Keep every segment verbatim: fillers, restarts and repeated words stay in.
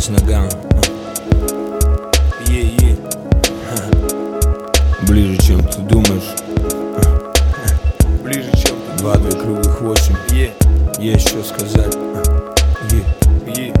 здесь Нагано. Е-е. Ближе, чем ты думаешь. Ближе, чем ты Два, две круглых, восемь. Е. Есть что сказать. Е. Е.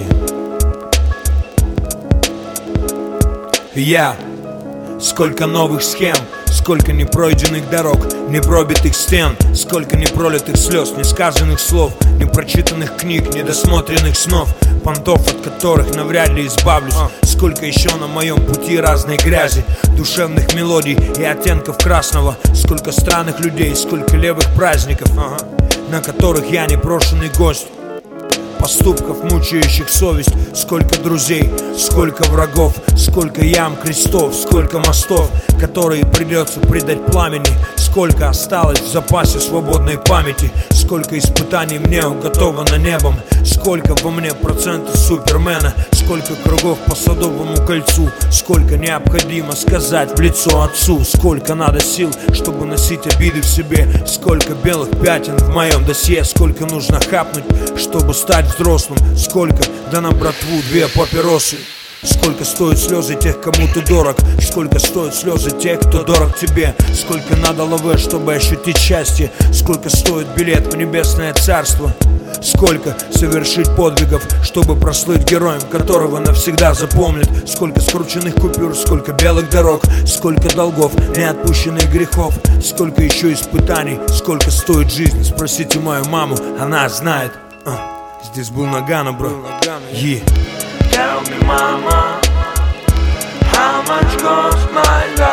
Е. Я. Сколько новых схем, сколько непройденных дорог, непробитых стен, сколько непролитых слез, несказанных слов, непрочитанных книг, недосмотренных снов, понтов, от которых навряд ли избавлюсь. Сколько еще на моем пути разной грязи, душевных мелодий и оттенков красного. Сколько странных людей, сколько левых праздников, ага, на которых я непрошенный гость. Поступков, мучающих совесть. Сколько друзей, сколько врагов, сколько ям, крестов, сколько мостов, которые придется предать пламени. Сколько осталось в запасе свободной памяти. Сколько испытаний мне уготовано небом. Сколько во мне процентов супермена. Сколько кругов по Садовому кольцу. Сколько необходимо сказать в лицо отцу. Сколько надо сил, чтобы носить обиды в себе. Сколько белых пятен в моем досье. Сколько нужно хапнуть, чтобы стать взрослым. Сколько, да на братву две папиросы. Сколько стоят слезы тех, кому ты дорог. Сколько стоят слезы тех, кто дорог тебе. Сколько надо лавэ, чтобы ощутить счастье. Сколько стоит билет в небесное царство. Сколько совершить подвигов, чтобы прослыть героем, которого навсегда запомнят. Сколько скрученных купюр, сколько белых дорог. Сколько долгов, неотпущенных грехов. Сколько еще испытаний, сколько стоит жизнь. Спросите мою маму, она знает. а, Здесь был Нагано, бро. Yeah. Tell me, mama, how much cost my life?